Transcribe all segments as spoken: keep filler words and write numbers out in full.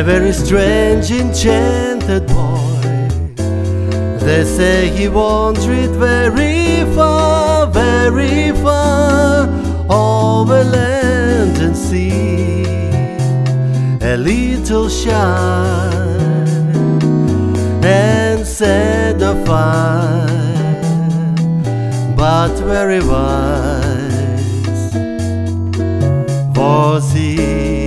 A very strange, enchanted boy. They say he wandered very far, very far, over land and sea. A little shy and sad of eye, but very wise was he.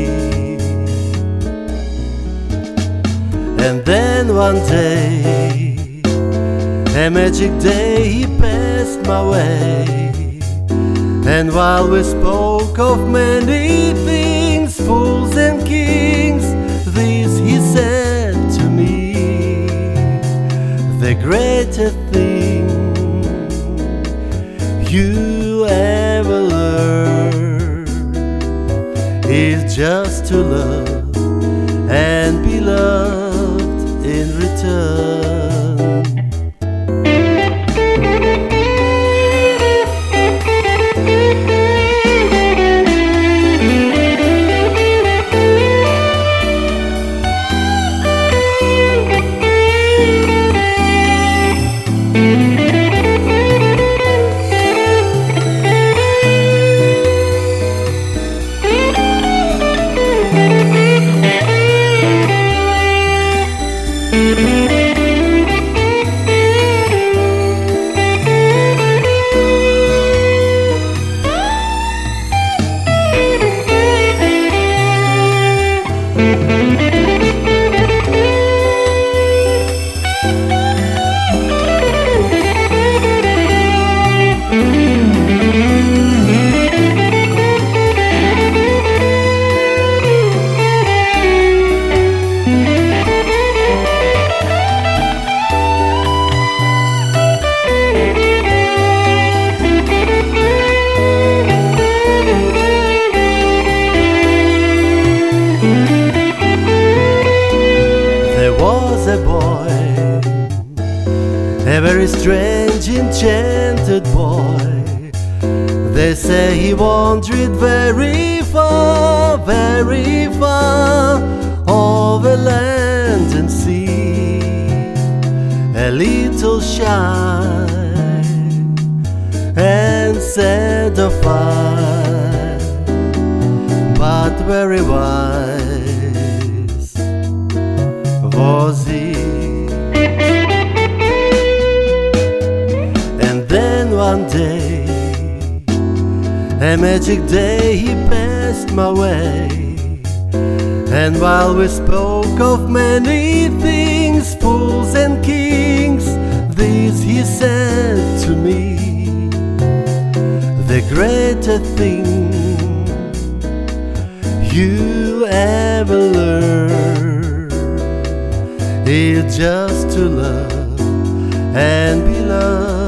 And then one day, a magic day, he passed my way. And while we spoke of many things, fools and kings, this he said to me: the greatest thing you ever learn is just to love and be loved in return. A boy, a very strange, enchanted boy. They say he wandered very far, very far, over land and sea. A little shy and sad of eye, but very wise was he. And then one day, a magic day, he passed my way. And while we spoke of many things, fools and kings, this he said to me: the greatest thing you ever learn is just to love and be loved